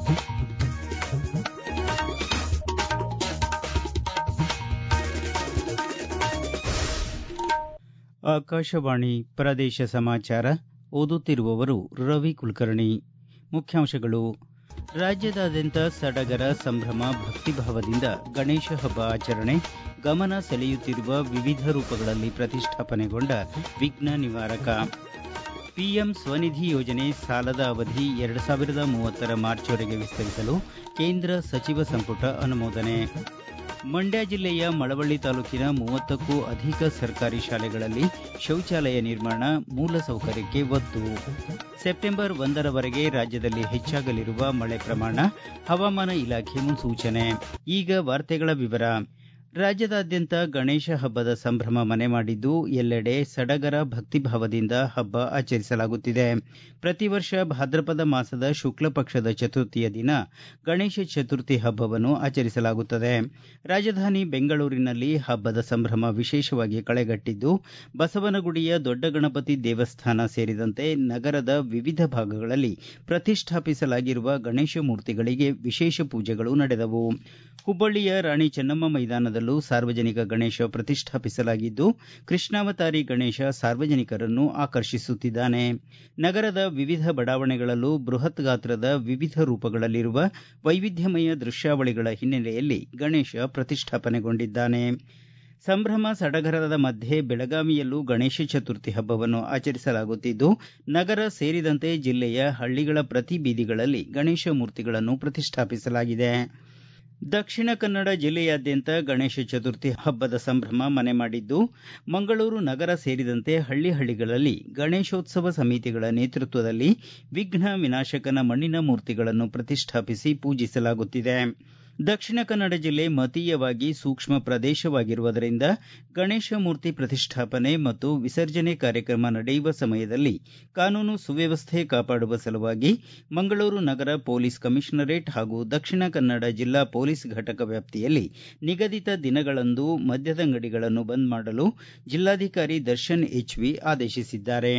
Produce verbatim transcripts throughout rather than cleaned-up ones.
ಆಕಾಶವಾಣಿ ಪ್ರದೇಶ ಸಮಾಚಾರ ಓದುತ್ತಿರುವವರು ರವಿ ಕುಲಕರ್ಣಿ. ಮುಖ್ಯಾಂಶಗಳು. ರಾಜ್ಯದಾದ್ಯಂತ ಸಡಗರ ಸಂಭ್ರಮ ಭಕ್ತಿಭಾವದಿಂದ ಗಣೇಶ ಹಬ್ಬ ಆಚರಣೆ. ಗಮನ ಸೆಳೆಯುತ್ತಿರುವ ವಿವಿಧ ರೂಪಗಳಲ್ಲಿ ಪ್ರತಿಷ್ಠಾಪನೆಗೊಂಡ ವಿಘ್ನ ನಿವಾರಕ. ಪಿಎಂ ಸ್ವನಿಧಿ ಯೋಜನೆ ಸಾಲದ ಅವಧಿ ಎರಡು ಸಾವಿರದ ಮೂವತ್ತರ ಮಾರ್ಚ್ವರೆಗೆ ವಿಸ್ತರಿಸಲು ಕೇಂದ್ರ ಸಚಿವ ಸಂಪುಟ ಅನುಮೋದನೆ. ಮಂಡ್ಯ ಜಿಲ್ಲೆಯ ಮಳವಳ್ಳಿ ತಾಲೂಕಿನ ಮೂವತ್ತಕ್ಕೂ ಅಧಿಕ ಸರ್ಕಾರಿ ಶಾಲೆಗಳಲ್ಲಿ ಶೌಚಾಲಯ ನಿರ್ಮಾಣ, ಮೂಲಸೌಕರ್ಯಕ್ಕೆ ಒತ್ತು. ಸೆಪ್ಟೆಂಬರ್ ಒಂದರವರೆಗೆ ರಾಜ್ಯದಲ್ಲಿ ಹೆಚ್ಚಾಗಲಿರುವ ಮಳೆ ಪ್ರಮಾಣ, ಹವಾಮಾನ ಇಲಾಖೆ ಮುನ್ಸೂಚನೆ. ಈಗ ವಾರ್ತೆಗಳ ವಿವರ. ರಾಜ್ಯದಾದ್ಯಂತ ಗಣೇಶ ಹಬ್ಬದ ಸಂಭ್ರಮ ಮನೆ ಮಾಡಿದ್ದು, ಎಲ್ಲೆಡೆ ಸಡಗರ ಭಕ್ತಿಭಾವದಿಂದ ಹಬ್ಬ ಆಚರಿಸಲಾಗುತ್ತಿದೆ. ಪ್ರತಿ ವರ್ಷ ಭಾದ್ರಪದ ಮಾಸದ ಶುಕ್ಲ ಪಕ್ಷದ ಚತುರ್ಥಿಯ ದಿನ ಗಣೇಶ ಚತುರ್ಥಿ ಹಬ್ಬವನ್ನು ಆಚರಿಸಲಾಗುತ್ತದೆ. ರಾಜಧಾನಿ ಬೆಂಗಳೂರಿನಲ್ಲಿ ಹಬ್ಬದ ಸಂಭ್ರಮ ವಿಶೇಷವಾಗಿ ಕಳೆಗಟ್ಟಿದ್ದು, ಬಸವನಗುಡಿಯ ದೊಡ್ಡ ಗಣಪತಿ ದೇವಸ್ಥಾನ ಸೇರಿದಂತೆ ನಗರದ ವಿವಿಧ ಭಾಗಗಳಲ್ಲಿ ಪ್ರತಿಷ್ಠಾಪಿಸಲಾಗಿರುವ ಗಣೇಶ ಮೂರ್ತಿಗಳಿಗೆ ವಿಶೇಷ ಪೂಜೆಗಳು ನಡೆದವು. ಹುಬ್ಬಳ್ಳಿಯ ರಾಣಿ ಚೆನ್ನಮ್ಮ ಮೈದಾನದಲ್ಲೂ ಸಾರ್ವಜನಿಕ ಗಣೇಶ ಪ್ರತಿಷ್ಠಾಪಿಸಲಾಗಿದ್ದು, ಕೃಷ್ಣಾವತಾರಿ ಗಣೇಶ ಸಾರ್ವಜನಿಕರನ್ನು ಆಕರ್ಷಿಸುತ್ತಿದ್ದಾನೆ. ನಗರದ ವಿವಿಧ ಬಡಾವಣೆಗಳಲ್ಲೂ ಬೃಹತ್ ಗಾತ್ರದ ವಿವಿಧ ರೂಪಗಳಲ್ಲಿರುವ ವೈವಿಧ್ಯಮಯ ದೃಶ್ಯಾವಳಿಗಳ ಹಿನ್ನೆಲೆಯಲ್ಲಿ ಗಣೇಶ ಪ್ರತಿಷ್ಠಾಪನೆಗೊಂಡಿದ್ದಾನೆ. ಸಂಭ್ರಮ ಸಡಗರದ ಮಧ್ಯೆ ಬೆಳಗಾವಿಯಲ್ಲೂ ಗಣೇಶ ಚತುರ್ಥಿ ಹಬ್ಬವನ್ನು ಆಚರಿಸಲಾಗುತ್ತಿದ್ದು, ನಗರ ಸೇರಿದಂತೆ ಜಿಲ್ಲೆಯ ಹಳ್ಳಿಗಳ ಪ್ರತಿ ಬೀದಿಗಳಲ್ಲಿ ಗಣೇಶ ಮೂರ್ತಿಗಳನ್ನು ಪ್ರತಿಷ್ಠಾಪಿಸಲಾಗಿದೆ. ದಕ್ಷಿಣ ಕನ್ನಡ ಜಿಲ್ಲೆಯಾದ್ಯಂತ ಗಣೇಶ ಚತುರ್ಥಿ ಹಬ್ಬದ ಸಂಭ್ರಮ ಮನೆ ಮಾಡಿದ್ದು, ಮಂಗಳೂರು ನಗರ ಸೇರಿದಂತೆ ಹಳ್ಳಿ ಹಳ್ಳಿಗಳಲ್ಲಿ ಗಣೇಶೋತ್ಸವ ಸಮಿತಿಗಳ ನೇತೃತ್ವದಲ್ಲಿ ವಿಘ್ನ ವಿನಾಶಕನ ಮಣ್ಣಿನ ಮೂರ್ತಿಗಳನ್ನು ಪ್ರತಿಷ್ಠಾಪಿಸಿ ಪೂಜಿಸಲಾಗುತ್ತಿದೆ. ದಕ್ಷಿಣ ಕನ್ನಡ ಜಿಲ್ಲೆ ಮತೀಯವಾಗಿ ಸೂಕ್ಷ್ಮ ಪ್ರದೇಶವಾಗಿರುವುದರಿಂದ ಗಣೇಶ ಮೂರ್ತಿ ಪ್ರತಿಷ್ಠಾಪನೆ ಮತ್ತು ವಿಸರ್ಜನೆ ಕಾರ್ಯಕ್ರಮ ನಡೆಯುವ ಸಮಯದಲ್ಲಿ ಕಾನೂನು ಸುವ್ಯವಸ್ಥೆ ಕಾಪಾಡುವ ಸಲುವಾಗಿ ಮಂಗಳೂರು ನಗರ ಪೊಲೀಸ್ ಕಮಿಷನರೇಟ್ ಹಾಗೂ ದಕ್ಷಿಣ ಕನ್ನಡ ಜಿಲ್ಲಾ ಪೊಲೀಸ್ ಘಟಕ ವ್ಯಾಪ್ತಿಯಲ್ಲಿ ನಿಗದಿತ ದಿನಗಳಂದು ಮದ್ಯದಂಗಡಿಗಳನ್ನು ಬಂದ್ ಮಾಡಲು ಜಿಲ್ಲಾಧಿಕಾರಿ ದರ್ಶನ್ ಎಚ್ವಿ ಆದೇಶಿಸಿದ್ದಾರೆ.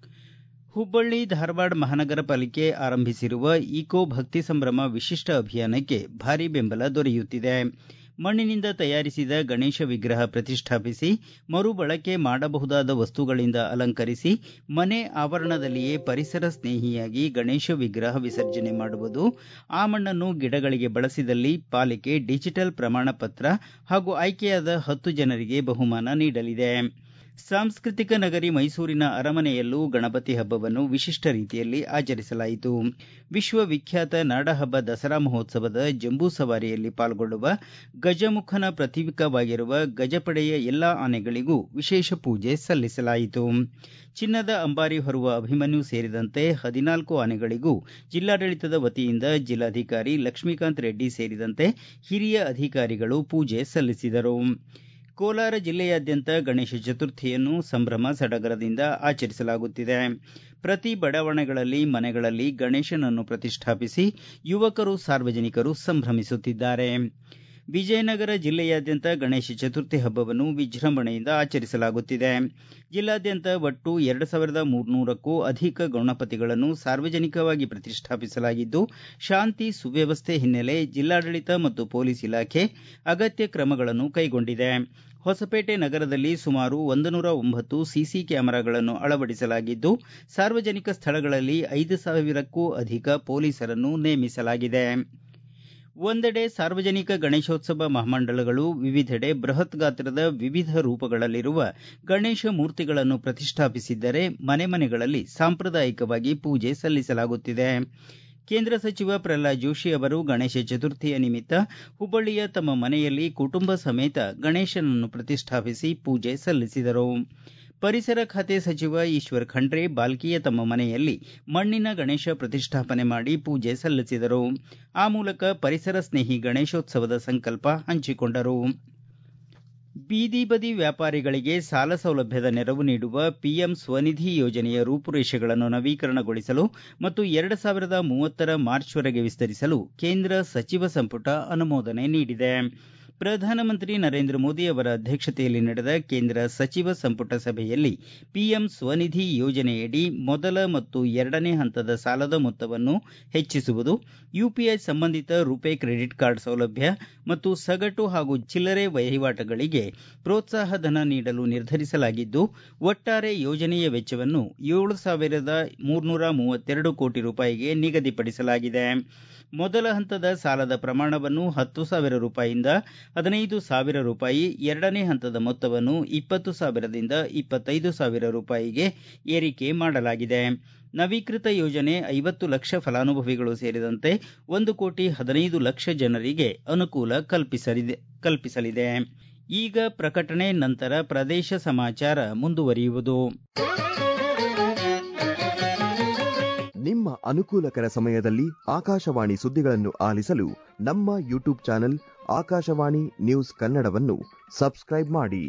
ಹುಬ್ಬಳ್ಳಿ ಧಾರವಾಡ ಮಹಾನಗರ ಪಾಲಿಕೆ ಆರಂಭಿಸಿರುವ ಈಕೋ ಭಕ್ತಿ ಸಂಭ್ರಮ ವಿಶಿಷ್ಟ ಅಭಿಯಾನಕ್ಕೆ ಭಾರೀ ಬೆಂಬಲ ದೊರೆಯುತ್ತಿದೆ. ಮಣ್ಣಿನಿಂದ ತಯಾರಿಸಿದ ಗಣೇಶ ವಿಗ್ರಹ ಪ್ರತಿಷ್ಠಾಪಿಸಿ ಮರುಬಳಕೆ ಮಾಡಬಹುದಾದ ವಸ್ತುಗಳಿಂದ ಅಲಂಕರಿಸಿ ಮನೆ ಆವರಣದಲ್ಲಿಯೇ ಪರಿಸರ ಸ್ನೇಹಿಯಾಗಿ ಗಣೇಶ ವಿಗ್ರಹ ವಿಸರ್ಜನೆ ಮಾಡುವುದು, ಆ ಮಣ್ಣನ್ನು ಗಿಡಗಳಿಗೆ ಬಳಸಿದಲ್ಲಿ ಪಾಲಿಕೆ ಡಿಜಿಟಲ್ ಪ್ರಮಾಣ ಪತ್ರ ಹಾಗೂ ಆಯ್ಕೆಯಾದ ಹತ್ತು ಜನರಿಗೆ ಬಹುಮಾನ ನೀಡಲಿದೆ. ಸಾಂಸ್ಕೃತಿಕ ನಗರಿ ಮೈಸೂರಿನ ಅರಮನೆಯಲ್ಲೂ ಗಣಪತಿ ಹಬ್ಬವನ್ನು ವಿಶಿಷ್ಟ ರೀತಿಯಲ್ಲಿ ಆಚರಿಸಲಾಯಿತು. ವಿಶ್ವವಿಖ್ಯಾತ ನಾಡಹಬ್ಬ ದಸರಾ ಮಹೋತ್ಸವದ ಜಂಬೂ ಸವಾರಿಯಲ್ಲಿ ಪಾಲ್ಗೊಳ್ಳುವ ಗಜಮುಖನ ಪ್ರತೀಕವಾಗಿರುವ ಗಜಪಡೆಯ ಎಲ್ಲಾ ಆನೆಗಳಿಗೂ ವಿಶೇಷ ಪೂಜೆ ಸಲ್ಲಿಸಲಾಯಿತು. ಚಿನ್ನದ ಅಂಬಾರಿ ಹೊರುವ ಅಭಿಮನ್ಯು ಸೇರಿದಂತೆ ಹದಿನಾಲ್ಕು ಆನೆಗಳಿಗೂ ಜಿಲ್ಲಾಡಳಿತದ ವತಿಯಿಂದ ಜಿಲ್ಲಾಧಿಕಾರಿ ಲಕ್ಷ್ಮೀಕಾಂತ್ ರೆಡ್ಡಿ ಸೇರಿದಂತೆ ಹಿರಿಯ ಅಧಿಕಾರಿಗಳು ಪೂಜೆ ಸಲ್ಲಿಸಿದರು. ಕೋಲಾರ ಜಿಲ್ಲೆಯಾದ್ಯಂತ ಗಣೇಶ ಚತುರ್ಥಿಯನ್ನು ಸಂಭ್ರಮ ಸಡಗರದಿಂದ ಆಚರಿಸಲಾಗುತ್ತಿದೆ. ಪ್ರತಿ ಬಡಾವಣೆಗಳಲ್ಲಿ, ಮನೆಗಳಲ್ಲಿ ಗಣೇಶನನ್ನು ಪ್ರತಿಷ್ಠಾಪಿಸಿ ಯುವಕರು, ಸಾರ್ವಜನಿಕರು ಸಂಭ್ರಮಿಸುತ್ತಿದ್ದಾರೆ. ವಿಜಯನಗರ ಜಿಲ್ಲೆಯಾದ್ಯಂತ ಗಣೇಶ ಚತುರ್ಥಿ ಹಬ್ಬವನ್ನು ವಿಜೃಂಭಣೆಯಿಂದ ಆಚರಿಸಲಾಗುತ್ತಿದೆ. ಜಿಲ್ಲಾದ್ಯಂತ ಒಟ್ಟು ಎರಡು ಸಾವಿರದ ಮೂರ್ನೂರಕ್ಕೂ ಅಧಿಕ ಗಣಪತಿಗಳನ್ನು ಸಾರ್ವಜನಿಕವಾಗಿ ಪ್ರತಿಷ್ಠಾಪಿಸಲಾಗಿದ್ದು, ಶಾಂತಿ ಸುವ್ಯವಸ್ಥೆ ಹಿನ್ನೆಲೆ ಜಿಲ್ಲಾಡಳಿತ ಮತ್ತು ಪೊಲೀಸ್ ಇಲಾಖೆ ಅಗತ್ಯ ಕ್ರಮಗಳನ್ನು ಕೈಗೊಂಡಿದೆ. ಹೊಸಪೇಟೆ ನಗರದಲ್ಲಿ ಸುಮಾರು ಒಂದು ನೂರ ಒಂಬತ್ತು ಸಿಸಿ ಕ್ಯಾಮೆರಾಗಳನ್ನು ಅಳವಡಿಸಲಾಗಿದ್ದು, ಸಾರ್ವಜನಿಕ ಸ್ಥಳಗಳಲ್ಲಿ ಐದು ಸಾವಿರಕ್ಕೂ ಅಧಿಕ ಪೊಲೀಸರನ್ನು ನೇಮಿಸಲಾಗಿದೆ. ಒಂದೆಡೆ ಸಾರ್ವಜನಿಕ ಗಣೇಶೋತ್ಸವ ಮಹಾಮಂಡಳಗಳು, ವಿವಿಧೆಡೆ ಬೃಹತ್ ಗಾತ್ರದ ವಿವಿಧ ರೂಪಗಳಲ್ಲಿರುವ ಗಣೇಶ ಮೂರ್ತಿಗಳನ್ನು ಪ್ರತಿಷ್ಠಾಪಿಸಿದ್ದರೆ, ಮನೆ ಮನೆಗಳಲ್ಲಿ ಸಾಂಪ್ರದಾಯಿಕವಾಗಿ ಪೂಜೆ ಸಲ್ಲಿಸಲಾಗುತ್ತಿದೆ. ಕೇಂದ್ರ ಸಚಿವ ಪ್ರಹ್ಲಾದ್ ಜೋಶಿ ಅವರು ಗಣೇಶ ಚತುರ್ಥಿಯ ನಿಮಿತ್ತ ಹುಬ್ಬಳ್ಳಿಯ ತಮ್ಮ ಮನೆಯಲ್ಲಿ ಕುಟುಂಬ ಸಮೇತ ಗಣೇಶನನ್ನು ಪ್ರತಿಷ್ಠಾಪಿಸಿ ಪೂಜೆ ಸಲ್ಲಿಸಿದರು. ಪರಿಸರ ಖಾತೆ ಸಚಿವ ಈಶ್ವರ್ ಖಂಡ್ರೆ ಬಾಲ್ಕಿಯ ತಮ್ಮ ಮನೆಯಲ್ಲಿ ಮಣ್ಣಿನ ಗಣೇಶ ಪ್ರತಿಷ್ಠಾಪನೆ ಮಾಡಿ ಪೂಜೆ ಸಲ್ಲಿಸಿದರು. ಆ ಮೂಲಕ ಪರಿಸರ ಸ್ನೇಹಿ ಗಣೇಶೋತ್ಸವದ ಸಂಕಲ್ಪ ಹಂಚಿಕೊಂಡರು. ಬೀದಿ ಬದಿ ವ್ಯಾಪಾರಿಗಳಿಗೆ ಸಾಲ ಸೌಲಭ್ಯದ ನೆರವು ನೀಡುವ ಪಿಎಂ ಸ್ವನಿಧಿ ಯೋಜನೆಯ ರೂಪುರೇಷೆಗಳನ್ನು ನವೀಕರಣಗೊಳಿಸಲು ಮತ್ತು ಎರಡು ಸಾವಿರದ ಮೂವತ್ತರ ಮಾರ್ಚ್ವರೆಗೆ ವಿಸ್ತರಿಸಲು ಕೇಂದ್ರ ಸಚಿವ ಸಂಪುಟ ಅನುಮೋದನೆ ನೀಡಿದೆ. ಪ್ರಧಾನಮಂತ್ರಿ ನರೇಂದ್ರ ಮೋದಿ ಅವರ ಅಧ್ಯಕ್ಷತೆಯಲ್ಲಿ ನಡೆದ ಕೇಂದ್ರ ಸಚಿವ ಸಂಪುಟ ಸಭೆಯಲ್ಲಿ ಪಿಎಂ ಸ್ವನಿಧಿ ಯೋಜನೆಯಡಿ ಮೊದಲ ಮತ್ತು ಎರಡನೇ ಹಂತದ ಸಾಲದ ಮೊತ್ತವನ್ನು ಹೆಚ್ಚಿಸುವುದು, ಯುಪಿಐ ಸಂಬಂಧಿತ ರುಪೆ ಕ್ರೆಡಿಟ್ ಕಾರ್ಡ್ ಸೌಲಭ್ಯ ಮತ್ತು ಸಗಟು ಹಾಗೂ ಚಿಲ್ಲರೆ ವಹಿವಾಟುಗಳಿಗೆ ಪ್ರೋತ್ಸಾಹಧನ ನೀಡಲು ನಿರ್ಧರಿಸಲಾಗಿದ್ದು, ಒಟ್ಟಾರೆ ಯೋಜನೆಯ ವೆಚ್ಚವನ್ನು ಏಳು ಸಾವಿರದ ಮೂರ್ನೂರ ಮೂವತ್ತೆರಡು ಕೋಟಿ ರೂಪಾಯಿಗೆ ನಿಗದಿಪಡಿಸಲಾಗಿದೆ. ಮೊದಲ ಹಂತದ ಸಾಲದ ಪ್ರಮಾಣವನ್ನು ಹತ್ತು ಸಾವಿರ ರೂಪಾಯಿಯಿಂದ ಹದಿನೈದು ಸಾವಿರ ರೂಪಾಯಿ, ಎರಡನೇ ಹಂತದ ಮೊತ್ತವನ್ನು ಇಪ್ಪತ್ತು ಸಾವಿರದಿಂದ ಇಪ್ಪತ್ತೈದು ಸಾವಿರ ರೂಪಾಯಿಗೆ ಏರಿಕೆ ಮಾಡಲಾಗಿದೆ. ನವೀಕೃತ ಯೋಜನೆ ಐವತ್ತು ಲಕ್ಷ ಫಲಾನುಭವಿಗಳು ಸೇರಿದಂತೆ ಒಂದು ಕೋಟಿ ಹದಿನೈದು ಲಕ್ಷ ಜನರಿಗೆ ಅನುಕೂಲ ಕಲ್ಪಿಸಲಿದೆ. ಈಗ ಪ್ರಕಟಣೆ ನಂತರ ಪ್ರದೇಶ ಸಮಾಚಾರ ಮುಂದುವರಿಯುವುದು. ನಿಮ್ಮ ಅನುಕೂಲಕರ ಸಮಯದಲ್ಲಿ ಆಕಾಶವಾಣಿ ಸುದ್ದಿಗಳನ್ನು ಆಲಿಸಲು ನಮ್ಮ ಯೂಟ್ಯೂಬ್ ಚಾನೆಲ್ ಆಕಾಶವಾಣಿ ನ್ಯೂಸ್ ಕನ್ನಡವನ್ನು ಸಬ್ಸ್ಕ್ರೈಬ್ ಮಾಡಿ.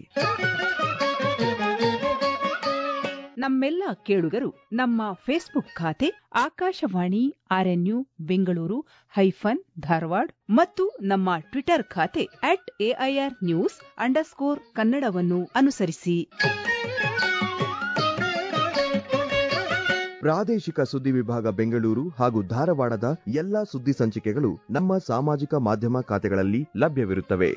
ನಮ್ಮೆಲ್ಲ ಕೇಳುಗರು ನಮ್ಮ ಫೇಸ್ಬುಕ್ ಖಾತೆ ಆಕಾಶವಾಣಿ ಆರ್ಎನ್ಯು ಬೆಂಗಳೂರು ಹೈಫನ್ ಧಾರವಾಡ ಮತ್ತು ನಮ್ಮ ಟ್ವಿಟರ್ ಖಾತೆ ಅಟ್ ಎಐಆರ್ ನ್ಯೂಸ್ ಅಂಡರ್ಸ್ಕೋರ್ ಕನ್ನಡವನ್ನು ಅನುಸರಿಸಿ. ಪ್ರಾದೇಶಿಕ ಸುದ್ದಿ ವಿಭಾಗ ಬೆಂಗಳೂರು ಹಾಗೂ ಧಾರವಾಡದ ಎಲ್ಲಾ ಸುದ್ದಿ ಸಂಚಿಕೆಗಳು ನಮ್ಮ ಸಾಮಾಜಿಕ ಮಾಧ್ಯಮ ಖಾತೆಗಳಲ್ಲಿ ಲಭ್ಯವಿರುತ್ತವೆ.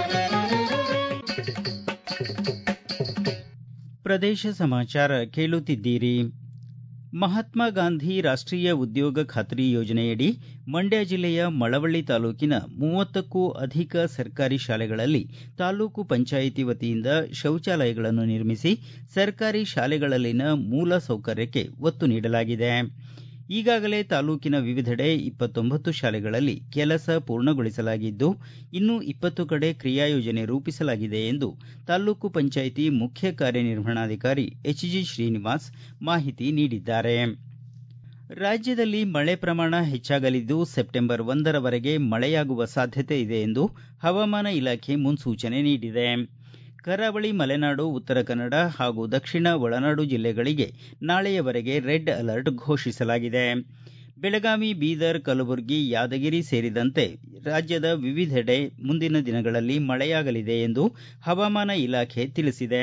ಪ್ರದೇಶ ಸಮಾಚಾರ ಕೇಳುತ್ತಿದ್ದೀರಿ. ಮಹಾತ್ಮ ಗಾಂಧಿ ರಾಷ್ಟೀಯ ಉದ್ಯೋಗ ಖಾತ್ರಿ ಯೋಜನೆಯಡಿ ಮಂಡ್ಯ ಜಿಲ್ಲೆಯ ಮಳವಳ್ಳಿ ತಾಲೂಕಿನ ಮೂವತ್ತಕ್ಕೂ ಅಧಿಕ ಸರ್ಕಾರಿ ಶಾಲೆಗಳಲ್ಲಿ ತಾಲೂಕು ಪಂಚಾಯಿತಿ ವತಿಯಿಂದ ಶೌಚಾಲಯಗಳನ್ನು ನಿರ್ಮಿಸಿ ಸರ್ಕಾರಿ ಶಾಲೆಗಳಲ್ಲಿನ ಮೂಲ ಸೌಕರ್ಯಕ್ಕೆ ಒತ್ತು ನೀಡಲಾಗಿದೆ. ಈಗಾಗಲೇ ತಾಲೂಕಿನ ವಿವಿಧೆಡೆ ಇಪ್ಪತ್ತೊಂಬತ್ತು ಶಾಲೆಗಳಲ್ಲಿ ಕೆಲಸ ಪೂರ್ಣಗೊಳಿಸಲಾಗಿದ್ದು, ಇನ್ನು ಇಪ್ಪತ್ತು ಕಡೆ ಕ್ರಿಯಾಯೋಜನೆ ರೂಪಿಸಲಾಗಿದೆ ಎಂದು ತಾಲೂಕು ಪಂಚಾಯಿತಿ ಮುಖ್ಯ ಕಾರ್ಯನಿರ್ವಹಣಾಧಿಕಾರಿ ಎಚ್ ಜಿ ಶ್ರೀನಿವಾಸ್ ಮಾಹಿತಿ ನೀಡಿದ್ದಾರೆ. ರಾಜ್ಯದಲ್ಲಿ ಮಳೆ ಪ್ರಮಾಣ ಹೆಚ್ಚಾಗಲಿದ್ದು, ಸೆಪ್ಟೆಂಬರ್ ಒಂದರವರೆಗೆ ಮಳೆಯಾಗುವ ಸಾಧ್ಯತೆ ಇದೆ ಎಂದು ಹವಾಮಾನ ಇಲಾಖೆ ಮುನ್ಸೂಚನೆ ನೀಡಿದೆ. ಕರಾವಳಿ, ಮಲೆನಾಡು, ಉತ್ತರ ಕನ್ನಡ ಹಾಗೂ ದಕ್ಷಿಣ ಒಳನಾಡು ಜಿಲ್ಲೆಗಳಿಗೆ ನಾಳೆಯವರೆಗೆ ರೆಡ್ ಅಲರ್ಟ್ ಘೋಷಿಸಲಾಗಿದೆ. ಬೆಳಗಾವಿ, ಬೀದರ್, ಕಲಬುರಗಿ, ಯಾದಗಿರಿ ಸೇರಿದಂತೆ ರಾಜ್ಯದ ವಿವಿಧೆಡೆ ಮುಂದಿನ ದಿನಗಳಲ್ಲಿ ಮಳೆಯಾಗಲಿದೆ ಎಂದು ಹವಾಮಾನ ಇಲಾಖೆ ತಿಳಿಸಿದೆ.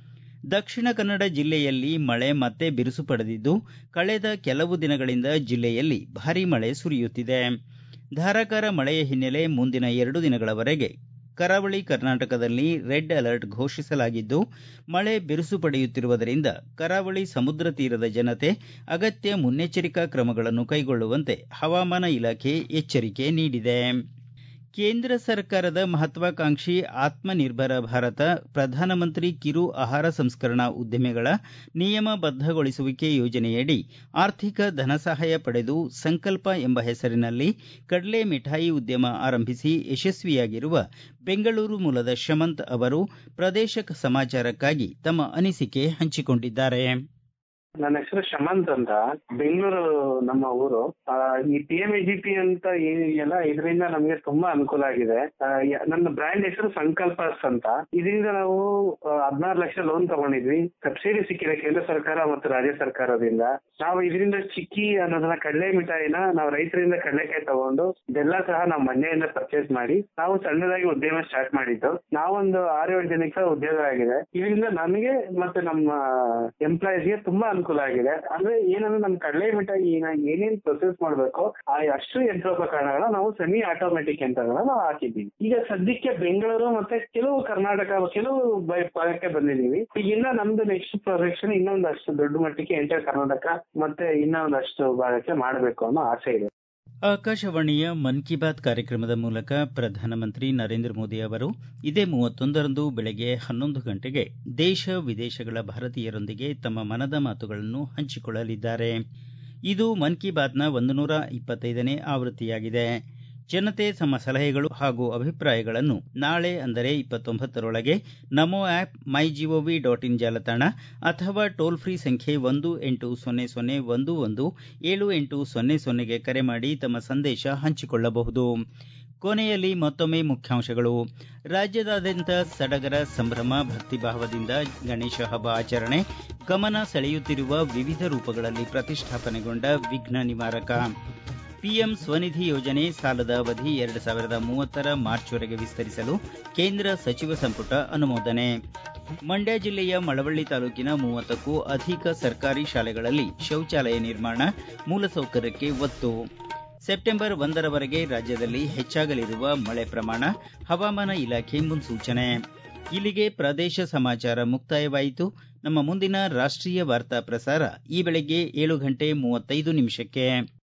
ದಕ್ಷಿಣ ಕನ್ನಡ ಜಿಲ್ಲೆಯಲ್ಲಿ ಮಳೆ ಮತ್ತೆ ಬಿರುಸು ಪಡೆದಿದ್ದು, ಕಳೆದ ಕೆಲವು ದಿನಗಳಿಂದ ಜಿಲ್ಲೆಯಲ್ಲಿ ಭಾರೀ ಮಳೆ ಸುರಿಯುತ್ತಿದೆ. ಧಾರಾಕಾರ ಮಳೆಯ ಹಿನ್ನೆಲೆ ಮುಂದಿನ ಎರಡು ದಿನಗಳವರೆಗೆ ಕರಾವಳಿ ಕರ್ನಾಟಕದಲ್ಲಿ ರೆಡ್ ಅಲರ್ಟ್ ಘೋಷಿಸಲಾಗಿದ್ದು, ಮಳೆ ಬಿರುಸು ಪಡೆಯುತ್ತಿರುವುದರಿಂದ ಕರಾವಳಿ ಸಮುದ್ರ ತೀರದ ಜನತೆ ಅಗತ್ಯ ಮುನ್ನೆಚ್ಚರಿಕಾ ಕ್ರಮಗಳನ್ನು ಕೈಗೊಳ್ಳುವಂತೆ ಹವಾಮಾನ ಇಲಾಖೆ ಎಚ್ಚರಿಕೆ ನೀಡಿದೆ. ಕೇಂದ್ರ ಸರ್ಕಾರದ ಮಹತ್ವಾಕಾಂಕ್ಷಿ ಆತ್ಮನಿರ್ಭರ ಭಾರತ ಪ್ರಧಾನಮಂತ್ರಿ ಕಿರು ಆಹಾರ ಸಂಸ್ಕರಣಾ ಉದ್ದಿಮೆಗಳ ನಿಯಮಬದ್ಧಗೊಳಿಸುವಿಕೆ ಯೋಜನೆಯಡಿ ಆರ್ಥಿಕ ಧನಸಹಾಯ ಪಡೆದು ಸಂಕಲ್ಪ ಎಂಬ ಹೆಸರಿನಲ್ಲಿ ಕಡಲೆ ಮಿಠಾಯಿ ಉದ್ಯಮ ಆರಂಭಿಸಿ ಯಶಸ್ವಿಯಾಗಿರುವ ಬೆಂಗಳೂರು ಮೂಲದ ಶಮಂತ್ ಅವರು ಪ್ರದೇಶ ಸಮಾಚಾರಕ್ಕಾಗಿ ತಮ್ಮ ಅನಿಸಿಕೆ ಹಂಚಿಕೊಂಡಿದ್ದಾರೆ. ನನ್ನ ಹೆಸರು ಶಮಂತ್ ಅಂತ, ಬೆಂಗಳೂರು ನಮ್ಮ ಊರು. ಈ P M A G P ಅಂತ ಏನಿದೆಯಲ್ಲ, ಇದರಿಂದ ನಮಗೆ ತುಂಬಾ ಅನುಕೂಲ ಆಗಿದೆ. ನನ್ನ ಬ್ರ್ಯಾಂಡ್ ಹೆಸರು ಸಂಕಲ್ಪಸ್ ಅಂತ. ಇದರಿಂದ ನಾವು ಹದಿನಾರು ಲಕ್ಷ ಲೋನ್ ತಗೊಂಡಿದ್ವಿ. ಸಬ್ಸಿಡಿ ಸಿಕ್ಕಿದೆ ಕೇಂದ್ರ ಸರ್ಕಾರ ಮತ್ತು ರಾಜ್ಯ ಸರ್ಕಾರದಿಂದ. ನಾವು ಇದರಿಂದ ಚಿಕ್ಕಿ ಅನ್ನೋದನ್ನ ಕಡಲೆ ಮಿಠಾಯಿನ ನಾವು ರೈತರಿಂದ ಕಡಲೆಕಾಯಿ ತಗೊಂಡು ಇದೆಲ್ಲ ಸಹ ನಾವು ಮಂಡ್ಯದಿಂದ ಪರ್ಚೇಸ್ ಮಾಡಿ ನಾವು ಸಣ್ಣದಾಗಿ ಉದ್ಯಮ ಸ್ಟಾರ್ಟ್ ಮಾಡಿದ್ದು. ನಾವೊಂದು ಆರು ಏಳು ಜನಕ್ಕೆ ಉದ್ಯೋಗ ಆಗಿದೆ. ಇದರಿಂದ ನಮಗೆ ಮತ್ತೆ ನಮ್ಮ ಎಂಪ್ಲಾಯೀಸ್ಗೆ ತುಂಬಾ ಅನುಕೂಲ ಆಗಿದೆ. ಅಂದ್ರೆ ಏನಂದ್ರೆ ನಮ್ ಕಡಲೆ ಮಿಠಾಯಿ ಏನೇನ್ ಪ್ರೊಸೆಸ್ ಮಾಡ್ಬೇಕು ಆ ಅಷ್ಟು ಯಂತ್ರೋಪಕರಣಗಳನ್ನ ನಾವು ಸೆಮಿ ಆಟೋಮೆಟಿಕ್ ಯಂತ್ರಗಳನ್ನ ನಾವು ಹಾಕಿದ್ದೀವಿ. ಈಗ ಸದ್ಯಕ್ಕೆ ಬೆಂಗಳೂರು ಮತ್ತೆ ಕೆಲವು ಕರ್ನಾಟಕ ಕೆಲವು ಭಾಗಕ್ಕೆ ಬಂದಿದ್ದೀವಿ. ಈಗ ಇನ್ನ ನಮ್ದು ನೆಕ್ಸ್ಟ್ ಪ್ರೊಜೆಕ್ಷನ್ ಇನ್ನೊಂದಷ್ಟು ದೊಡ್ಡ ಮಟ್ಟಿಗೆ ಎಂಟರ್ ಕರ್ನಾಟಕ ಮತ್ತೆ ಇನ್ನೊಂದಷ್ಟು ಭಾಗಕ್ಕೆ ಮಾಡಬೇಕು ಅನ್ನೋ ಆಸೆ ಇದೆ. ಆಕಾಶವಾಣಿಯ ಮನ್ ಕಿ ಬಾತ್ ಕಾರ್ಯಕ್ರಮದ ಮೂಲಕ ಪ್ರಧಾನಮಂತ್ರಿ ನರೇಂದ್ರ ಮೋದಿ ಅವರು ಇದೇ ಮೂವತ್ತೊಂದರಂದು ಬೆಳಗ್ಗೆ ಹನ್ನೊಂದು ಗಂಟೆಗೆ ದೇಶ ವಿದೇಶಗಳ ಭಾರತೀಯರೊಂದಿಗೆ ತಮ್ಮ ಮನದ ಮಾತುಗಳನ್ನು ಹಂಚಿಕೊಳ್ಳಲಿದ್ದಾರೆ. ಇದು ಮನ್ ಕಿ ಬಾತ್ನ ಒಂದು ನೂರ ಇಪ್ಪತ್ತೈದನೇ ಆವೃತ್ತಿಯಾಗಿದೆ. ಜನತೆ ತಮ್ಮ ಸಲಹೆಗಳು ಹಾಗೂ ಅಭಿಪ್ರಾಯಗಳನ್ನು ನಾಳೆ ಅಂದರೆ ಇಪ್ಪತ್ತೊಂಬತ್ತರೊಳಗೆ Namo app, my gov dot in ಜಾಲತಾಣ ಅಥವಾ ಟೋಲ್ ಫ್ರೀ ಸಂಖ್ಯೆ ಒಂದು ಎಂಟು ಸೊನ್ನೆ ಸೊನ್ನೆ ಒಂದು ಒಂದು ಏಳು ಎಂಟು ಸೊನ್ನೆ ಸೊನ್ನೆಗೆ ಕರೆ ಮಾಡಿ ತಮ್ಮ ಸಂದೇಶ ಹಂಚಿಕೊಳ್ಳಬಹುದು. ಕೊನೆಯಲ್ಲಿ ಮತ್ತೊಮ್ಮೆ ಮುಖ್ಯಾಂಶಗಳು. ರಾಜ್ಯದಾದ್ಯಂತ ಸಡಗರ, ಸಂಭ್ರಮ, ಭಕ್ತಿಭಾವದಿಂದ ಗಣೇಶ ಹಬ್ಬ ಆಚರಣೆ. ಗಮನ ಸೆಳೆಯುತ್ತಿರುವ ವಿವಿಧ ರೂಪಗಳಲ್ಲಿ ಪ್ರತಿಷ್ಠಾಪನೆಗೊಂಡ ವಿಘ್ನ ನಿವಾರಕ. ಪಿಎಂ ಸ್ವನಿಧಿ ಯೋಜನೆ ಸಾಲದ ಅವಧಿ ಎರಡು ಸಾವಿರದ ಮೂವತ್ತರ ಮಾರ್ಚ್ವರೆಗೆ ವಿಸ್ತರಿಸಲು ಕೇಂದ್ರ ಸಚಿವ ಸಂಪುಟ ಅನುಮೋದನೆ. ಮಂಡ್ಯ ಜಿಲ್ಲೆಯ ಮಳವಳ್ಳಿ ತಾಲೂಕಿನ ಮೂವತ್ತಕ್ಕೂ ಅಧಿಕ ಸರ್ಕಾರಿ ಶಾಲೆಗಳಲ್ಲಿ ಶೌಚಾಲಯ ನಿರ್ಮಾಣ, ಮೂಲಸೌಕರ್ಯಕ್ಕೆ ಒತ್ತು. ಸೆಪ್ಟೆಂಬರ್ ಒಂದರವರೆಗೆ ರಾಜ್ಯದಲ್ಲಿ ಹೆಚ್ಚಾಗಲಿರುವ ಮಳೆ ಪ್ರಮಾಣ, ಹವಾಮಾನ ಇಲಾಖೆ ಮುನ್ಸೂಚನೆ. ಇಲ್ಲಿಗೆ ಪ್ರದೇಶ ಸಮಾಚಾರ ಮುಕ್ತಾಯವಾಯಿತು. ನಮ್ಮ ಮುಂದಿನ ರಾಷ್ಟ್ರೀಯ ವಾರ್ತಾ ಪ್ರಸಾರ ಈ ಬೆಳಗ್ಗೆ ಏಳು ಗಂಟೆ ಮೂವತ್ತೈದು ನಿಮಿಷಕ್ಕೆ.